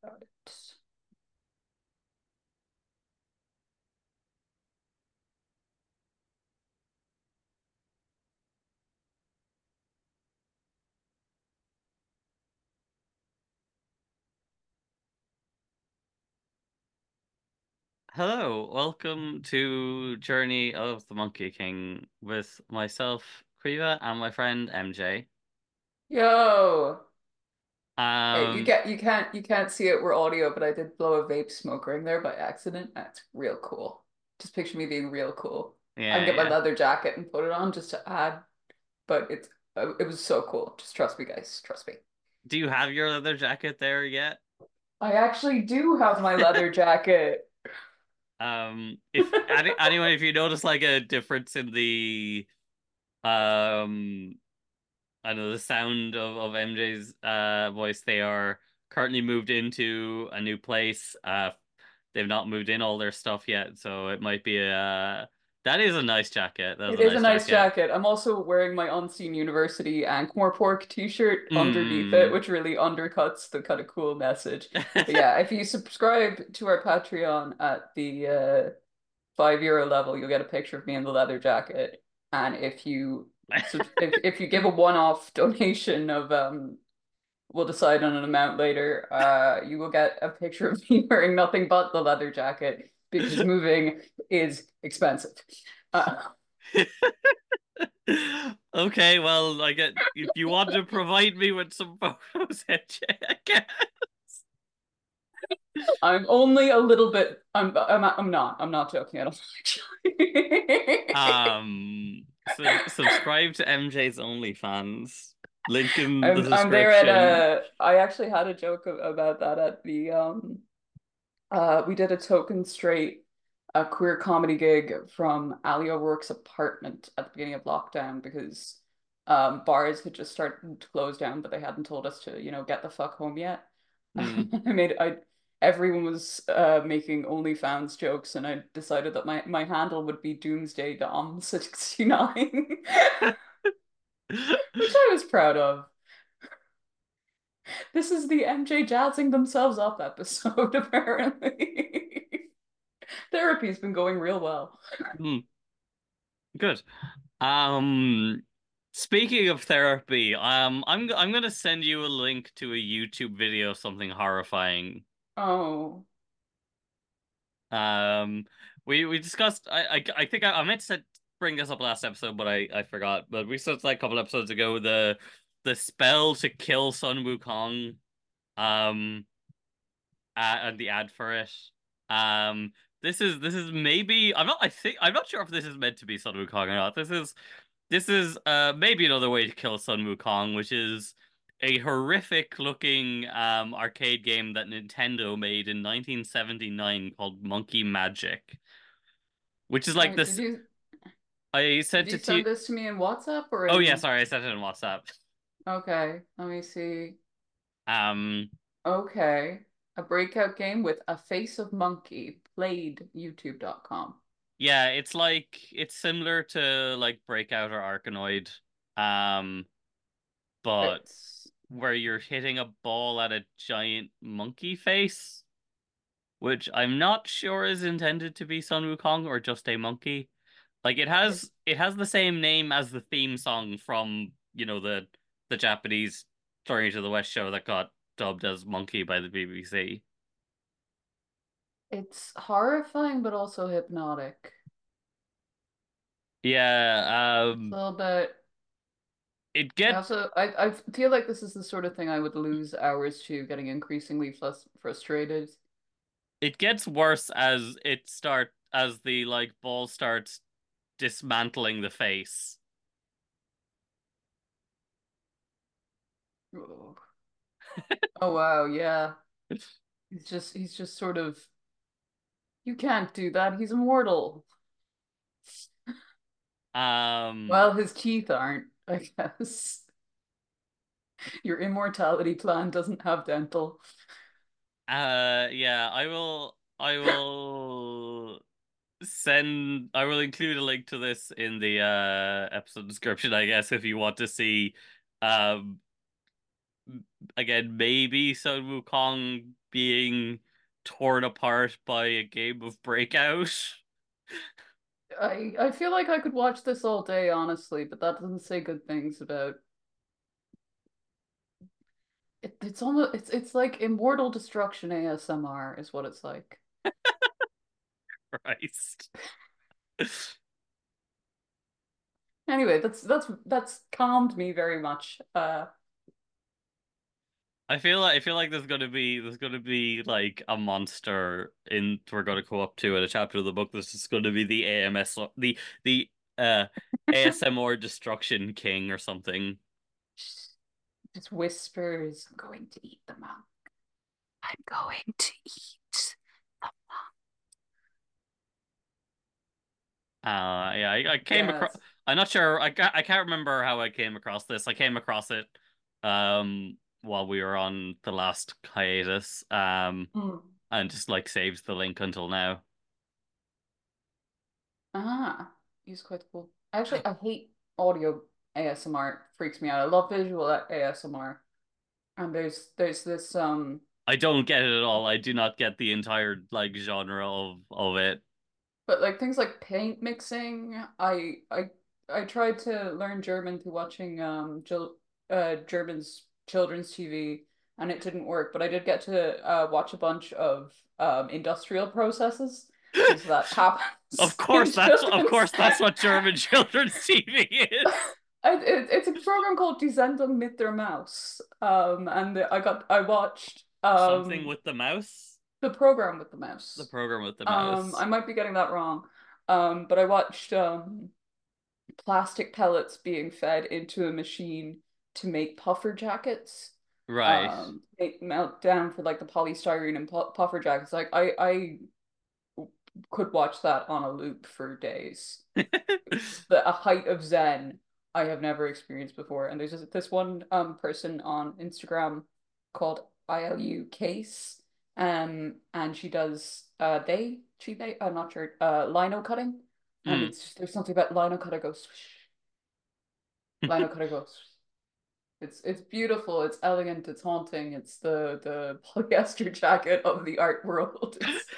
about it. Hello, welcome to Journey of the Monkey King with myself, Kriva, and my friend MJ. Yo, hey, you Um, can't you can't you can't see it. We're audio, but I did blow a vape smoke ring there by accident. That's real cool. Just picture me being real cool. I can yeah, get my yeah. leather jacket and put it on just to add, but it was so cool. Just trust me, guys. Trust me. Do you have your leather jacket there yet? I actually do have my leather jacket. If anyone, if you notice like a difference in the um, I know the sound of MJ's voice, they are currently moved into a new place. They've not moved in all their stuff yet, so it might be a that is a nice jacket. That's It a is a nice nice jacket. jacket. I'm also wearing my Unseen University Ankh-Morpork t-shirt underneath it, Mm. which really undercuts the kind of cool message. But yeah, if you subscribe to our Patreon at the €5 level, you'll get a picture of me in the leather jacket. And if you give a one-off donation of we'll decide on an amount later, you will get a picture of me wearing nothing but the leather jacket because moving is expensive. Uh, Okay, well, I get if you want to provide me with some photos, MJ, I guess. I'm only a little bit. I'm not joking at all, actually. Subscribe to MJ's OnlyFans. Link in the I'm there at description. I actually had a joke about that at the we did a Token Straight a queer comedy gig from Ali O'Rourke's apartment at the beginning of lockdown because bars had just started to close down, but they hadn't told us to, get the fuck home yet. Hmm. I everyone was making OnlyFans jokes, and I decided that my handle would be Doomsday Dom 69, which I was proud of. This is the MJ jazzing themselves up episode, apparently. Therapy's been going real well. Hmm. Good. Um, Speaking of therapy, I'm gonna send you a link to a YouTube video of something horrifying. Oh, Um, we discussed. I think I meant to bring this up last episode, but I forgot. But we discussed like a couple episodes ago the spell to kill Sun Wukong. Um, and the ad for it. Um, this is maybe I'm not sure if this is meant to be Sun Wukong or not. This is maybe another way to kill Sun Wukong, which is a horrific looking arcade game that Nintendo made in 1979 called Monkey Magic, which is like wait, this. I did sent you it to you. send this to me in WhatsApp or Oh yeah, in? sorry, I sent it in WhatsApp. Okay, let me see. Um, Okay, a breakout game with a face of monkey played YouTube.com. yeah, it's similar to like Breakout or Arkanoid, um, but It's where you're hitting a ball at a giant monkey face, which I'm not sure is intended to be Sun Wukong or just a monkey. Like it, it has the same name as the theme song from, the Japanese Journey to the West show that got dubbed as Monkey by the BBC. it's horrifying but also hypnotic. Yeah, It's a little bit. it I get also I feel like this is the sort of thing I would lose hours to, getting increasingly frustrated. it gets worse as as the like ball starts dismantling the face. Oh, oh wow, yeah. He's just sort of, you can't do that. He's immortal. Um Well, his teeth aren't, I guess. Your immortality plan doesn't have dental. yeah, I will include a link to this in the episode description, I guess, if you want to see um again, maybe Sun Wukong being torn apart by a game of Breakout. I feel like I could watch this all day, honestly, but that doesn't say good things about it. It's almost it's like immortal destruction ASMR is what it's like. Christ. Anyway, that's calmed me very much. I feel like there's gonna be like a monster in we're gonna go up to in a chapter of the book. This is gonna be the AMS the uh ASMR Destruction King or something. Just whispers, I'm going to eat the monk. I'm going to eat the Yeah, I came across. Yes. I'm not sure. I can't remember how I came across this. I came across it while we were on the last hiatus Mm. and just like saved the link until now. Ah, he's quite cool. Actually, I hate audio ASMR. It freaks me out. I love visual ASMR. And there's this I don't get it at all. I do not get the entire like genre of it. but like things like paint mixing, I tried to learn German through watching German's children's TV and it didn't work, but I did get to watch a bunch of industrial processes because that Of happens in course, children's. that's what German children's TV is. It's a program called Die Sendung mit der Maus. And I watched Something with the mouse. the program with the The mouse. program with the mouse. I might be getting that wrong. But I watched plastic pellets being fed into a machine to make puffer jackets. Right. Make melt down for like the polystyrene and puffer jackets. Like I could watch that on a loop for days. A height of Zen I have never experienced before. And there's this one person on Instagram called ILU Case. And she does they I'm not sure lino cutting. And Mm. it's just, there's something about lino cutter goes swish, lino cutter goes swish. It's beautiful, it's elegant, it's haunting, it's the polyester jacket of the art world. It's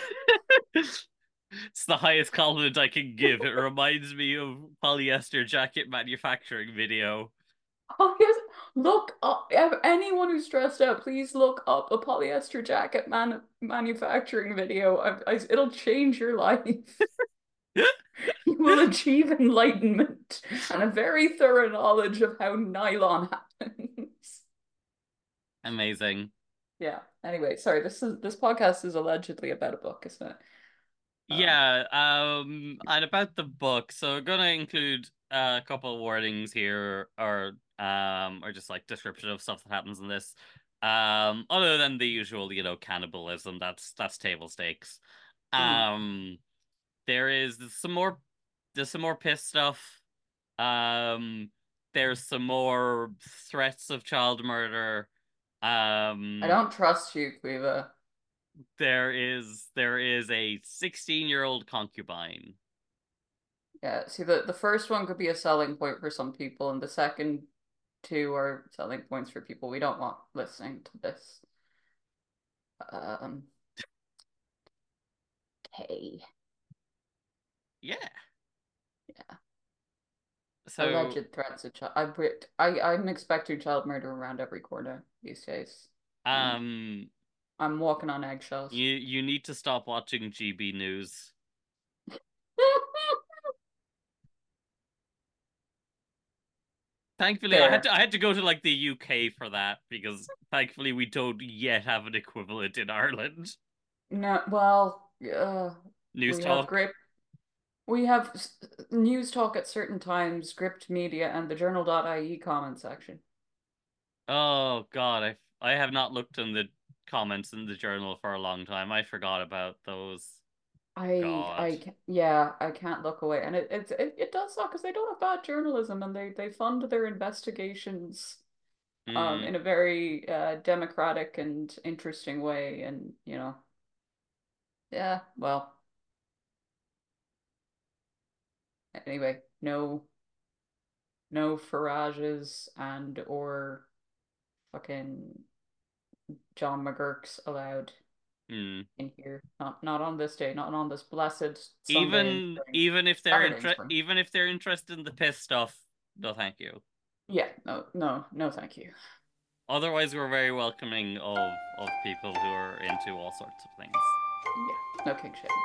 It's the highest compliment I can give. It reminds me of polyester jacket manufacturing video. Oh, yes. Look up. Anyone who's stressed out, please look up a polyester jacket manufacturing video. It'll change your life. You will achieve enlightenment and a very thorough knowledge of how nylon happens. Amazing. Yeah. Anyway, sorry. This podcast is allegedly about a book, isn't it? Um, Yeah, and about the book, so we're gonna include a couple of warnings here, or just like description of stuff that happens in this. Other than the usual, cannibalism, that's table stakes. mm. Um, there is there's some more piss stuff. Um, there's some more threats of child murder. I Um, don't trust you, Cleva. there is a 16-year-old concubine. Yeah. See, the first one could be a selling point for some people, and the second two are selling points for people we don't want listening to this. Um, okay. Yeah. Yeah. So Alleged threats of child. I'm expecting child murder around every corner these days, and um I'm walking on eggshells. you need to stop watching GB News. Thankfully, Fair. I had to go to like the UK for that because thankfully we don't yet have an equivalent in Ireland. No, well, News we have Talk. grip. We have news talk at certain times, Gript Media, and the Journal.ie comment section. Oh God, I have not looked in the comments in the journal for a long time. I forgot about those. God. Yeah, I can't look away, and it does suck because they don't have bad journalism, and they fund their investigations, Hmm. in a very democratic and interesting way, and yeah, well, anyway, no farages and or fucking John McGurk's allowed Hmm. in here. Not on this day, not on this blessed Sunday in spring. Even if they're Saturday in spring. even if they're interested in the piss stuff, no thank you. Yeah, no, no, no, thank you. Otherwise, we're very welcoming of people who are into all sorts of things. Yeah, no king shame.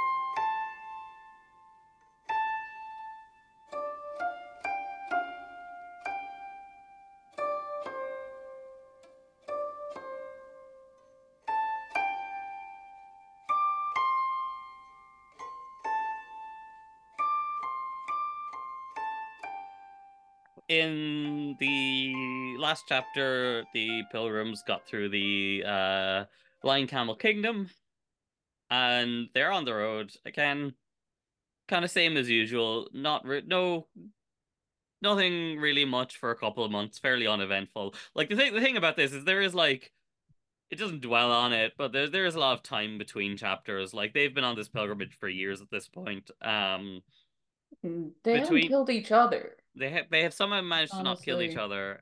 In the last chapter, the pilgrims got through the Lion Camel Kingdom, and they're on the road again. Kind of same as usual. Not no nothing really much for a couple of months. Fairly uneventful. Like the thing about this is there is like it doesn't dwell on it, but there is a lot of time between chapters. Like they've been on this pilgrimage for years at this point. They haven't Between killed each other, they have somehow managed to not kill each honestly. other.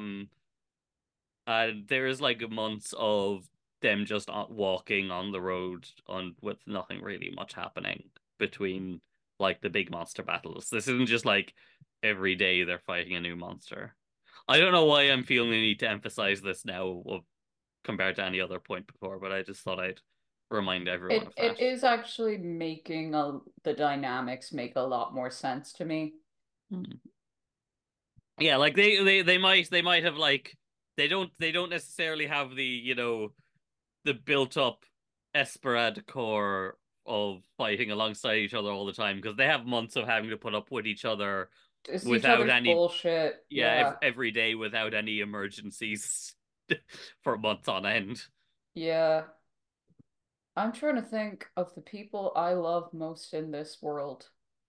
There is like months of them just walking on the road on with nothing really much happening between like the big monster battles. This isn't just like every day they're fighting a new monster. I don't know why I'm feeling the need to emphasize this now compared to any other point before, but I just thought I'd remind everyone It of that. it is actually making the dynamics make a lot more sense to me. Hmm. Yeah, like they might have like they don't necessarily have the, the built up Esperad core of fighting alongside each other all the time because they have months of having to put up with each other It's each without other's any, bullshit. yeah, Yeah. every day without any emergencies for months on end. Yeah. I'm trying to think of the people I love most in this world.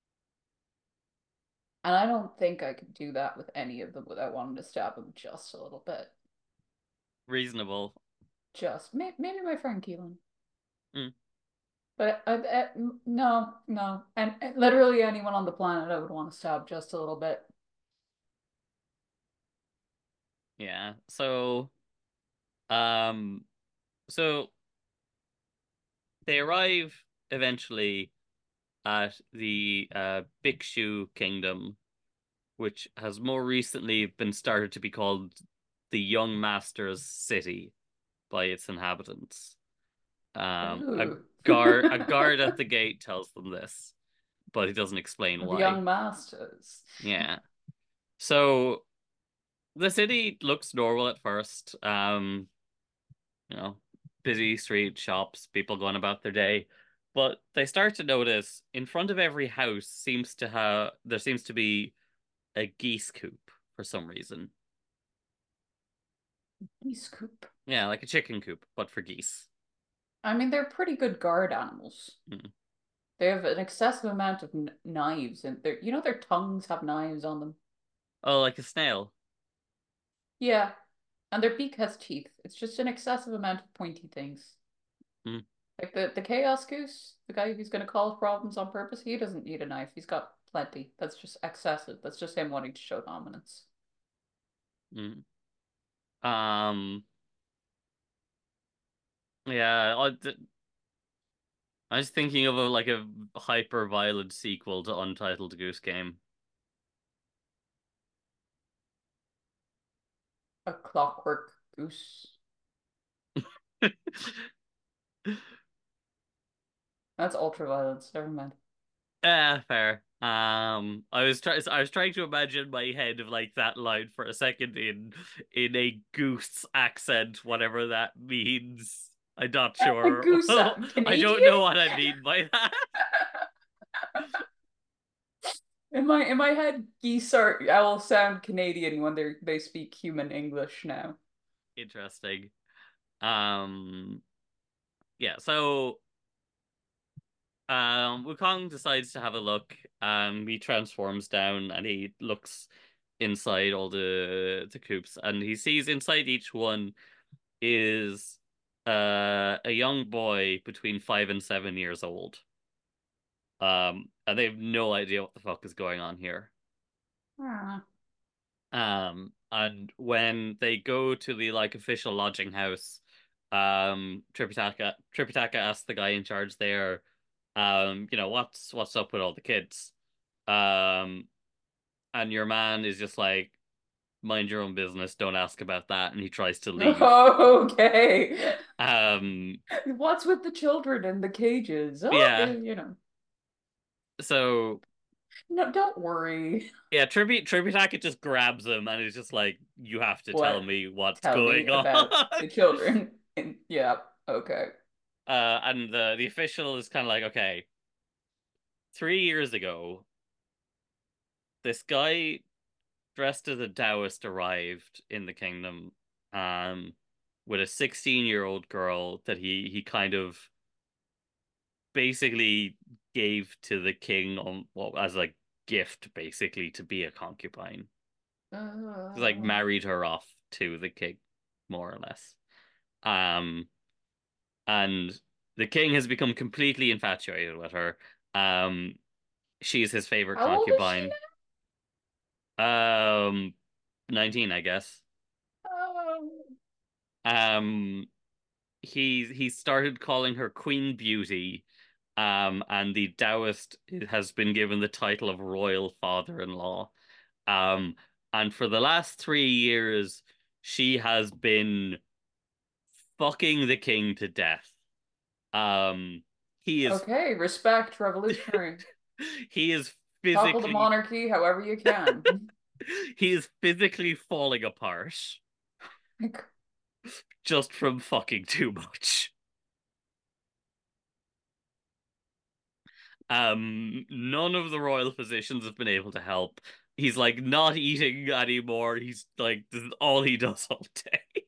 And I don't think I could do that with any of them without wanting to stab them just a little bit. Reasonable. Just maybe my friend Keelan. Mm, But no, no. And literally anyone on the planet I would want to stab just a little bit. yeah. Um, so they arrive eventually at the Bhikshu Kingdom, which has more recently been started to be called the Young Masters City by its inhabitants. Ooh. A guard at the gate tells them this, but he doesn't explain The why. young masters. Yeah. So the city looks normal at first. You know, busy street, shops, people going about their day. But they start to notice in front of every house there seems to be a geese coop for some reason. Geese coop. Yeah, like a chicken coop, but for geese. I mean, they're pretty good guard animals. Mm. They have an excessive amount of knives, and their tongues have knives on them. Oh, like a snail. Yeah, and their beak has teeth. It's just an excessive amount of pointy things. Mm, Like the Chaos Goose, the guy who's going to cause problems on purpose, he doesn't need a knife. He's got plenty. That's just excessive. That's just him wanting to show dominance. mm. Um, yeah, I was thinking of a hyper violent sequel to Untitled Goose Game. A clockwork goose. That's ultra violence. Never mind. Fair. I was trying to imagine my head of like that line for a second in a goose accent, whatever that means. I'm not A sure. goose I don't Canadian? know what I mean by that. In my head, geese are all sound Canadian when they speak human English now. Interesting. Um, yeah. So, Wukong decides to have a look. He transforms down and he looks inside all the coops, and he sees inside each one is a young boy between 5 and 7 years old. And they have no idea what the fuck is going on here. Ah. And when they go to the like official lodging house, Tripitaka asks the guy in charge there, what's up with all the kids? Um, and your man is just like, mind your own business, don't ask about that, and he tries to leave. Okay. Um, What's with the children in the cages? Oh, yeah. So No, don't worry. yeah, Tributaka just grabs him and is just like, you have to tell What? me what's Tell me going on. about the children. Yeah, okay. And the official is kind of like, okay, 3 years ago, this guy dressed as a Taoist arrived in the kingdom, um, with a 16-year-old girl that he kind of basically gave to the king on well, as a gift, basically to be a concubine. He's like Uh, married her off to the king, more or less. Um, and the king has become completely infatuated with her. Um, she's his favorite how old is she concubine. 19, I guess. now? Um, he started calling her Queen Beauty. And the Taoist has been given the title of royal father-in-law. Um, and for the last 3 years, she has been fucking the king to death. Um, he is Okay, respect, revolutionary. he is Topple the physically monarchy however you can. he is physically falling apart just from fucking too much. None of the royal physicians have been able to help. He's like not eating anymore. He's like this is all he does all day.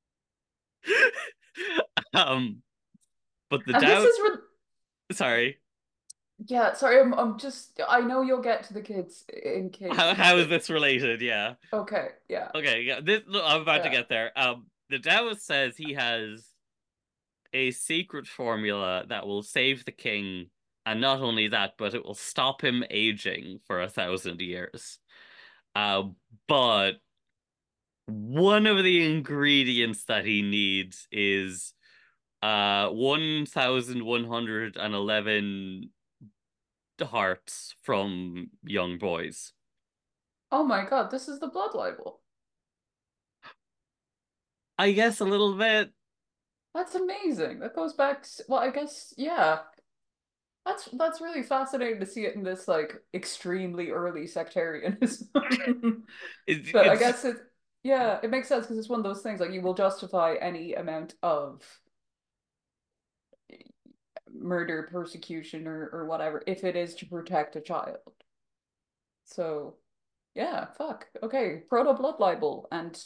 Um, but the And this doubt. is re Sorry, yeah, sorry, I'm just I know you'll get to the kids in cages, how is but this related? Yeah. okay, yeah. Okay. Yeah. This. Look, I'm about to Yeah. get there. The Taoist says he has a secret formula that will save the king, and not only that, but it will stop him aging for 1,000 years. Uh, but one of the ingredients that he needs is 1,111 hearts from young boys. Oh my God, this is the blood libel. I guess a little bit. That's amazing. That goes back, well, I guess, yeah. That's really fascinating to see it in this like extremely early sectarianism. But I It's guess yeah, it makes sense because it's one of those things like you will justify any amount of murder, persecution, or whatever if it is to protect a child. So yeah, fuck. Okay, proto blood libel, and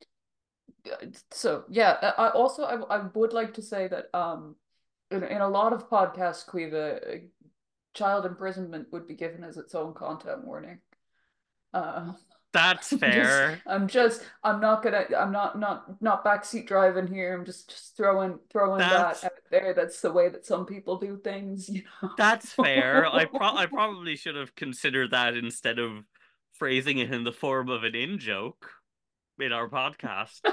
so yeah. I would like to say that in a lot of podcasts, Quiva, child imprisonment would be given as its own content warning. Uh, that's I'm just, fair. I'm not backseat driving here. I'm just throwing that That's out there. That's the way that some people do things, you that's fair. I know. probably should have considered that instead of phrasing it in the form of an in joke in our podcast.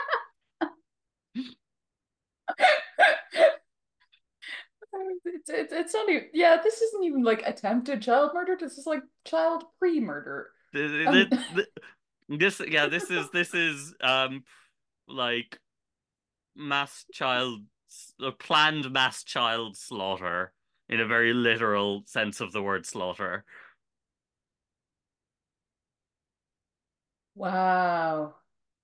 It's not even, yeah, this isn't even like attempted child murder. This is like child pre-murder. Um, This yeah, this is like mass child planned mass child slaughter in a very literal sense of the word slaughter. wow.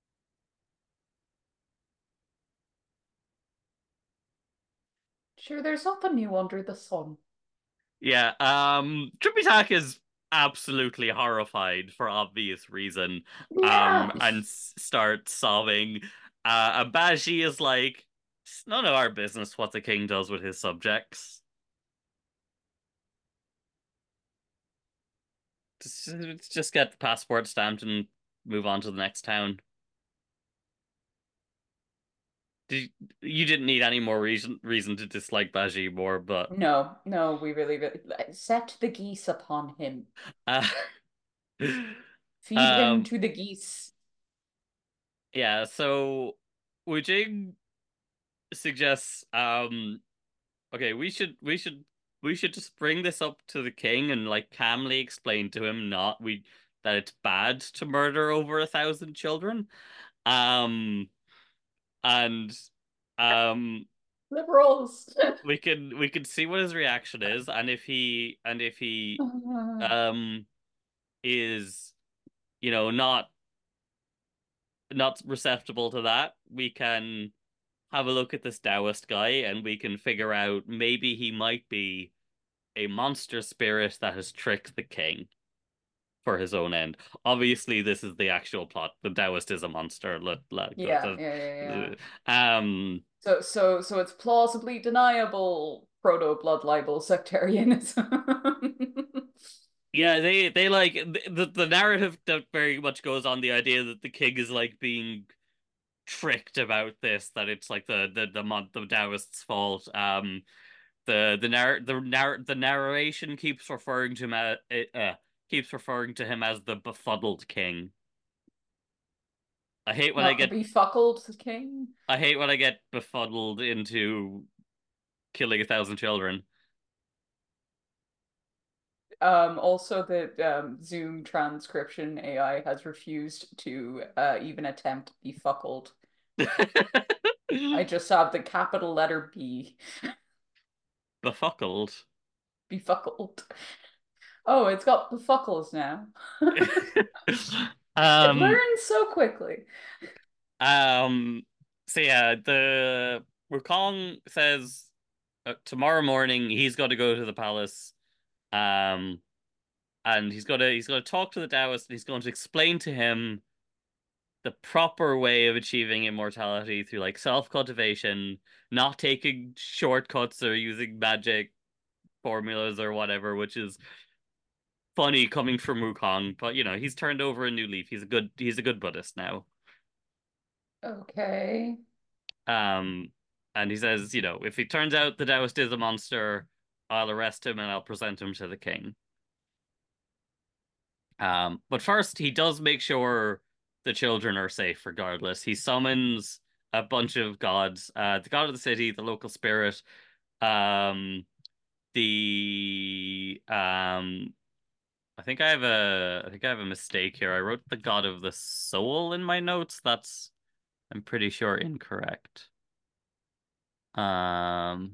Sure, there's nothing new under the sun. Yeah, Tripitaka is absolutely horrified for obvious reason, Yeah. and starts sobbing. And Baji is like, it's none of our business what the king does with his subjects. Just get the passport stamped and move on to the next town. Did you didn't need any more reason to dislike Baji more, but No, no, we really set the geese upon him. uh, Feed him Um, to the geese. yeah, so Wu Jing suggests, okay, we should just bring this up to the king and like calmly explain to him not we that it's bad to murder over 1,000 children. Um, and um, Liberals. we can see what his reaction is, and if he um is not receptible to that, we can have a look at this Taoist guy and we can figure out maybe he might be a monster spirit that has tricked the king for his own end. Obviously, this is the actual plot. The Taoist is a monster. Yeah, yeah, yeah, yeah. Um, So it's plausibly deniable proto-blood libel sectarianism. yeah, they like the narrative that very much goes on the idea that the king is like being tricked about this, that it's like the Taoist's fault. The narration keeps referring to him as the befuddled king. I hate when I Not the get befuckled king. I hate when I get befuddled into killing 1,000 children. Also, the Zoom transcription AI has refused to even attempt befuckled. I just have the capital letter B. Befuckled. Befuckled. Oh, it's got befuckles now. It Um, learns so quickly. um, so yeah, the Wukong says tomorrow morning he's got to go to the palace. Um, and he's gonna talk to the Taoist and he's going to explain to him the proper way of achieving immortality through like self-cultivation, not taking shortcuts or using magic formulas or whatever, which is funny coming from Wukong, but he's turned over a new leaf. He's a good Buddhist now. Okay. Um, and he says, if he turns out the Taoist is a monster, I'll arrest him and I'll present him to the king. But first, he does make sure the children are safe regardless. He summons a bunch of gods, the god of the city, the local spirit, um, the I think I have a mistake here. I wrote the god of the soul in my notes. That's I'm pretty sure incorrect. Um,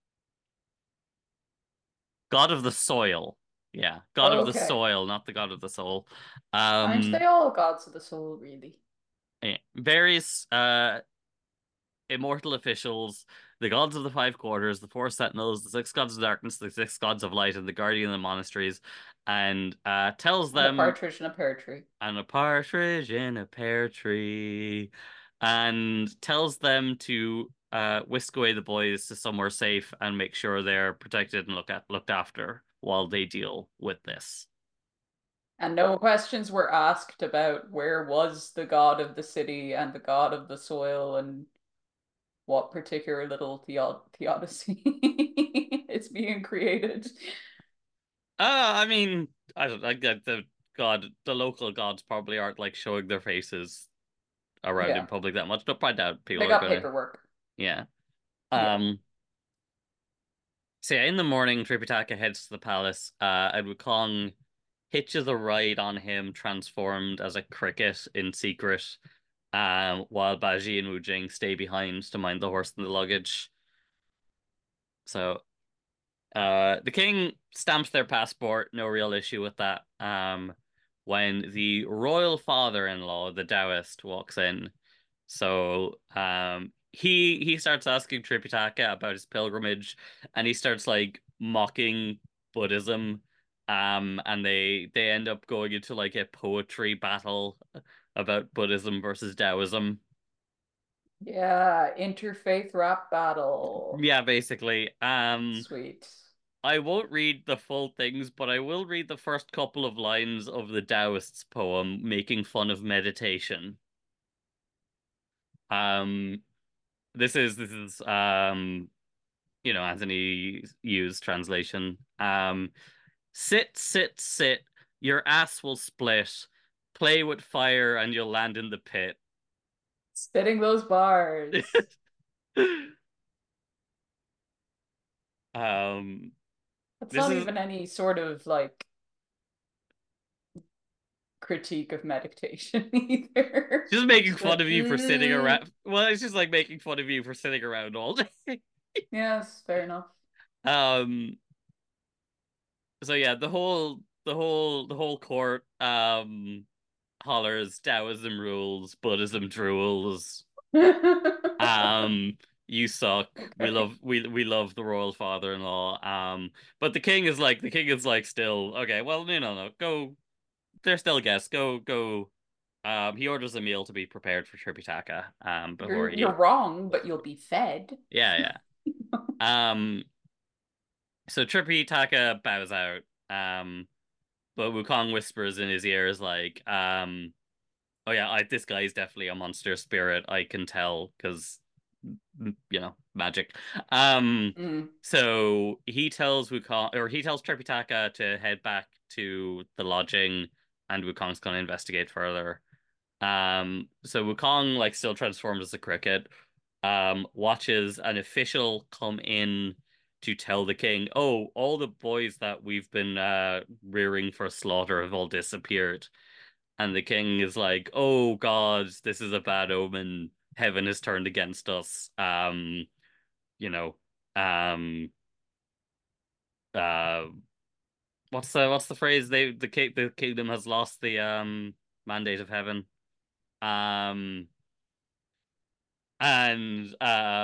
God of the soil. Yeah, god of the Okay. soil, not the god of the soul. Aren't Um, they all gods of the soul, really? various immortal officials, the gods of the five quarters, the four sentinels, the six gods of darkness, the six gods of light, and the guardian of the monasteries, and tells And a them, partridge in a pear tree. and a partridge in a pear tree, and tells them to whisk away the boys to somewhere safe and make sure they're protected and looked after while they deal with this. And no questions were asked about where was the god of the city and the god of the soil and what particular little theodicy is being created. I mean, I don't I get the local gods probably aren't like showing their faces around in Yeah, public that much. But I doubt they people are got gonna. paperwork. Yeah. Yeah. Um. So yeah, in the morning, Tripitaka heads to the palace. And Wukong hitches a ride on him, transformed as a cricket in secret. While Baji and Wu Jing stay behind to mind the horse and the luggage. So, the king stamps their passport. No real issue with that. When the royal father-in-law, the Taoist, walks in. So he starts asking Tripitaka about his pilgrimage and he starts like mocking Buddhism. And they end up going into like a poetry battle about Buddhism versus Taoism. Yeah, interfaith rap battle. Yeah, basically. Sweet. I won't read the full things, but I will read the first couple of lines of the Taoist's poem making fun of meditation. Um this is Anthony Yu's translation. Sit, sit, sit. Your ass will split. play with fire and you'll land in the pit. Spitting those bars. um, That's this not is even any sort of like critique of meditation either. just making Just fun like, of you for sitting around. Well, it's just like making fun of you for sitting around all day. yes, fair enough. Um, so yeah, the whole court hollers Taoism rules, Buddhism drools. Um, you suck. We Okay. love we love the royal father-in-law. But the king is like still okay. Well, no. Go. They're still guests. Go. He orders a meal to be prepared for Tripitaka. Before You're he. wrong, but you'll be fed. Yeah, yeah. Um, so Tripitaka bows out. But Wukong whispers in his ears like, oh yeah, this guy is definitely a monster spirit. I can tell because magic. Um, Mm. so he tells Tripitaka to head back to the lodging, and Wukong's gonna investigate further. So Wukong like still transformed as a cricket. Watches an official come in to tell the king, "Oh, all the boys that we've been rearing for slaughter have all disappeared." And the king is like, "Oh God, this is a bad omen. Heaven has turned against us." You know, um, uh, what's the phrase? The kingdom has lost the mandate of heaven. Um, and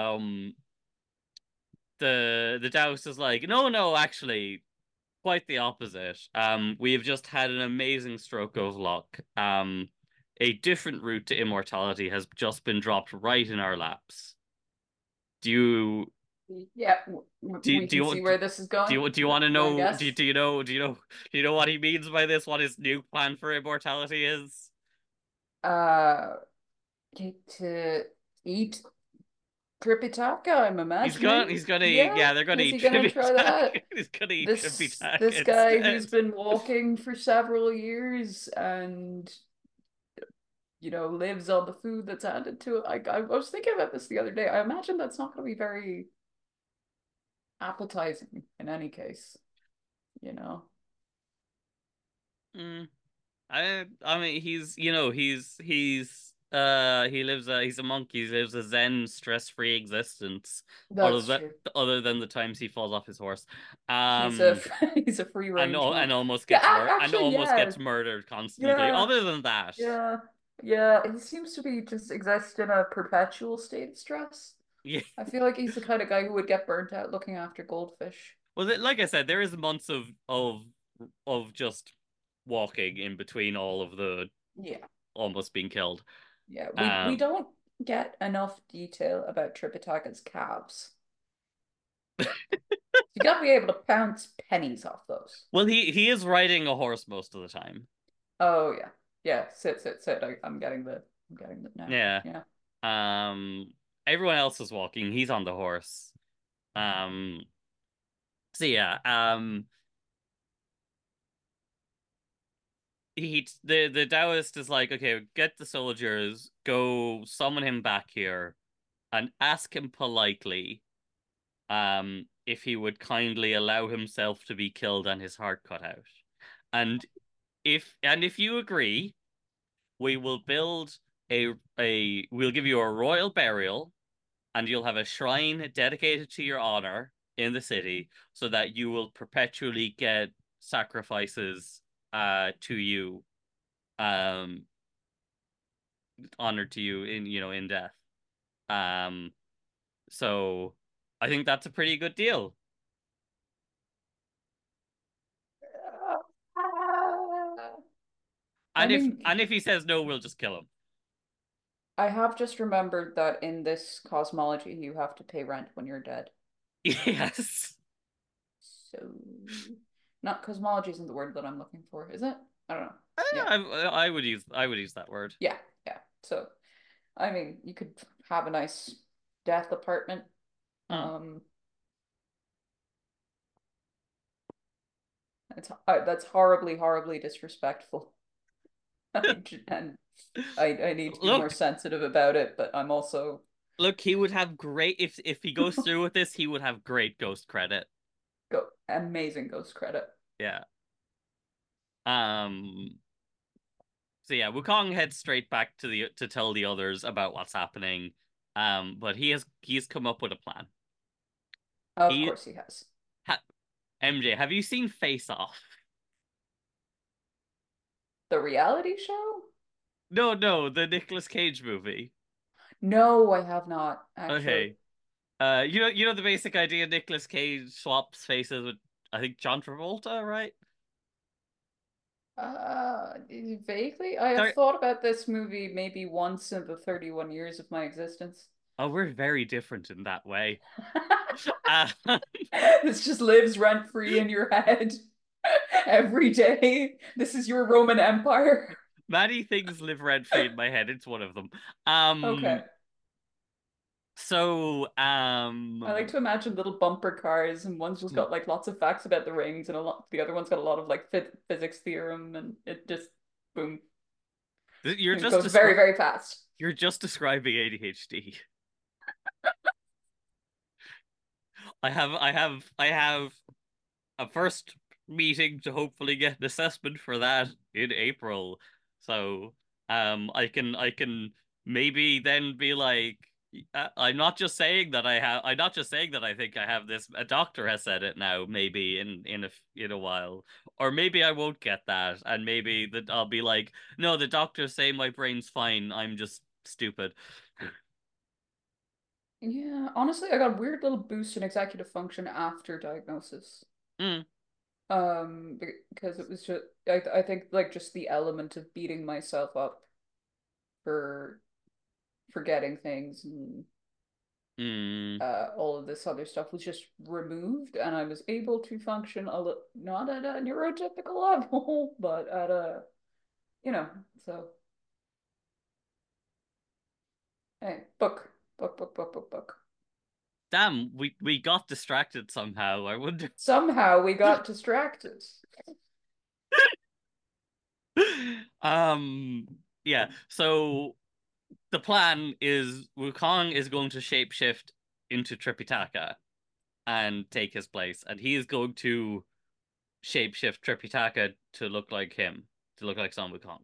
the Taoist is like, no, actually, quite the opposite. We have just had an amazing stroke of luck. A different route to immortality has just been dropped right in our laps. Do you Yeah, do we do can you see want where this is do going. you want to Want to know guess? do you know what he means by this? What his new plan for immortality is? Uh, to eat Tripitaka, I'm imagining. He's gonna eat, Yeah, yeah, they're gonna is eat he gonna try that? Tripitaka. He's gonna eat This Tripitaka guy instead. who's been walking for several years and lives on the food that's handed to it. I was thinking about this the other day. I imagine that's not going to be very appetizing in any case, you know. Mm. I mean he lives he's a monk. He lives a zen stress-free existence other That's than true. other than the times he falls off his horse. He's a Um he's a free and range monk. almost Yeah, gets actually, yeah, murdered constantly. yeah, Other than that. yeah, yeah. He seems to be just exist in a perpetual state of stress. Yeah. I feel like he's the kind of guy who would get burnt out looking after goldfish. Like I said, there is months of just walking in between all of the Yeah, almost being killed. yeah. We Um don't get enough detail about Tripitaka's calves. You got to be able to bounce pennies off those. well he is riding a horse most of the time. Oh yeah, yeah. Sit. I'm getting it now. Yeah. Yeah. Um, Everyone else is walking. He's on the horse. Um, so yeah. The Taoist is like, okay, get the soldiers, go summon him back here, and ask him politely, if he would kindly allow himself to be killed and his heart cut out. And if you agree, we will build we'll give you a royal burial and you'll have a shrine dedicated to your honor in the city so that you will perpetually get sacrifices to you um honored to you in death. Um so I think that's a pretty good deal. I And if mean, he says no, we'll just kill him. I have just remembered that in this cosmology, you have to pay rent when you're dead. Yes. So, not cosmology isn't the word that I'm looking for, is it? I don't know. Yeah, I would use that word. yeah, yeah. So, I mean, you could have a nice death apartment. Hmm. Um, that's horribly, horribly disrespectful. And I need to be more Look, sensitive about it, but I'm also look, he would have great if he goes through with this, he would have great ghost credit. go amazing ghost credit. Yeah. Um. So yeah, Wukong heads straight back to the to tell the others about what's happening. But he's come up with a plan. Of He course he has. ha, MJ, have you seen Face Off? The reality show? No, no, the Nicolas Cage movie. No, I have not actually. Okay. You know the basic idea. Nicolas Cage swaps faces with I think John Travolta, right? Vaguely, I have Sorry. thought about this movie maybe once in the 31 years of my existence. Oh, we're very different in that way. Uh, This just lives rent free in your head every day. This is your Roman Empire. many things live rent free in my head. It's one of them. Okay. So, I like to imagine little bumper cars, and one's just got like lots of facts about the rings, and a lot. The other one's got a lot of like physics theorem, and it just boom, you're and it just goes very, descri very fast. you're just describing ADHD. I have a first meeting to hopefully get an assessment for that in April. So I can maybe then be like I'm not just saying that I'm not just saying that I think I have this. A doctor has said it now, maybe in a while. Or maybe I won't get that, and maybe that I'll be like, no, the doctors say my brain's fine, I'm just stupid. Yeah, honestly, I got a weird little boost in executive function after diagnosis. Mm, Because it was just I think like just the element of beating myself up for forgetting things and mm. all of this other stuff was just removed, and I was able to function a little not at a neurotypical level, but at a you know. So hey, book. Damn, we got distracted somehow. I wonder. Somehow we got distracted. Um, yeah. So the plan is Wukong is going to shapeshift into Tripitaka and take his place, and he is going to shapeshift Tripitaka to look like him, to look like Son Wukong.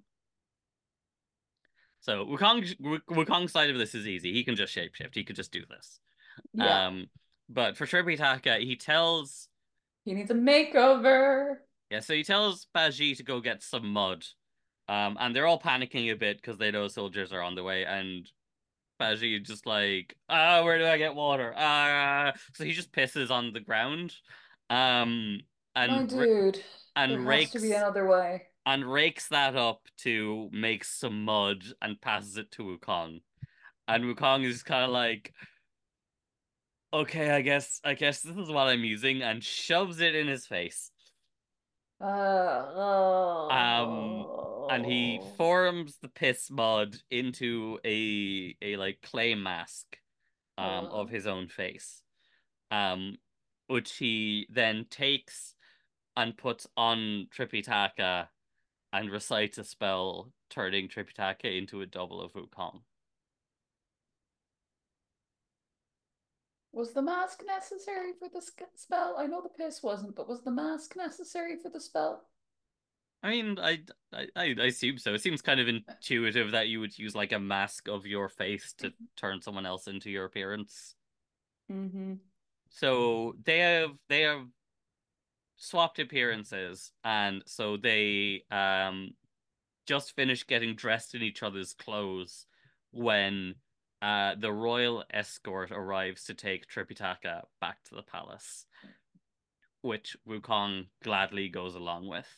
So Wukong's side of this is easy. He can just shapeshift. He could just do this. Yeah, Um, but for Tripitaka, he tells he needs a makeover. yeah, so he tells Baji to go get some mud. And they're all panicking a bit because they know soldiers are on the way, and Baji just like, where do I get water? So he just pisses on the ground, um, My and dude, there and has to be rakes another way. and rakes that up to make some mud and passes it to Wukong. And Wukong is kind of like, okay, I guess this is what I'm using, and shoves it in his face. Um, and he Oh. forms the piss mud into a like clay mask of Uh, his own face. Um, which he then takes and puts on Tripitaka and recites a spell, turning Tripitaka into a double of Wukong. was the mask necessary for the spell? I know the piss wasn't, but was the mask necessary for the spell? I mean, I assume so. It seems kind of intuitive that you would use like a mask of your face to turn someone else into your appearance. Mm-hmm. So they have swapped appearances, and so they just finished getting dressed in each other's clothes when the royal escort arrives to take Tripitaka back to the palace, which Wukong gladly goes along with.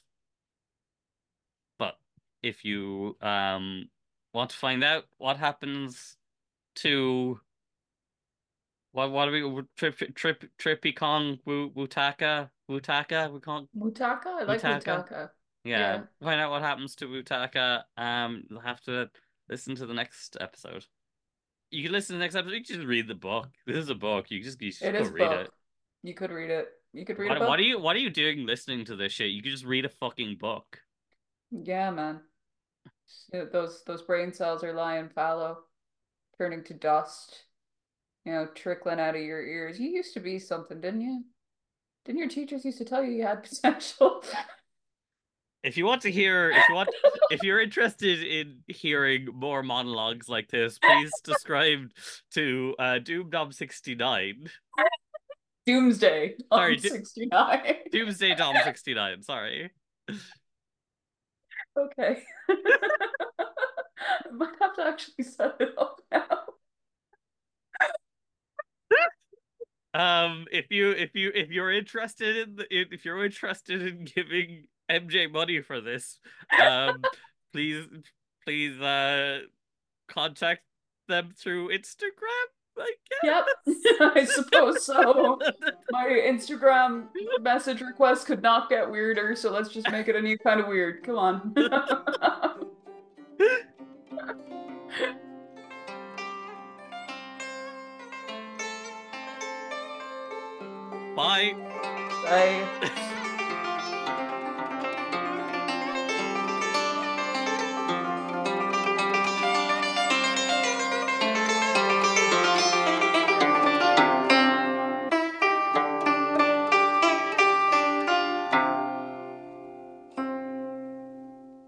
But if you want to find out what happens to what are we Trippy Kong Wutaka Wukong Mutaka? I like Wutaka. Mutaka. Yeah, Yeah. find out what happens to Wutaka. You'll have to listen to the next episode. You can listen to the next episode. You can just read the book. This is a book. You just It go is read it. book. You could read it. You could read a What are book. you doing listening to this shit? You could just read a fucking book. Yeah, man. Those brain cells are lying fallow, turning to dust, trickling out of your ears. You used to be something, didn't you? Didn't your teachers used to tell you had potential? If you want to hear, if you're interested in hearing more monologues like this, please subscribe to Doom 69. Doomsday Sorry, on 69. Doomsday Dom 69. Sorry. Okay. I might have to actually set it up now. If you're interested if you're interested in giving MJ money for this, please contact them through Instagram, I Yep, guess. I suppose so. My Instagram message request could not get weirder, so let's just make it a new kind of weird. Come on. Bye. Bye.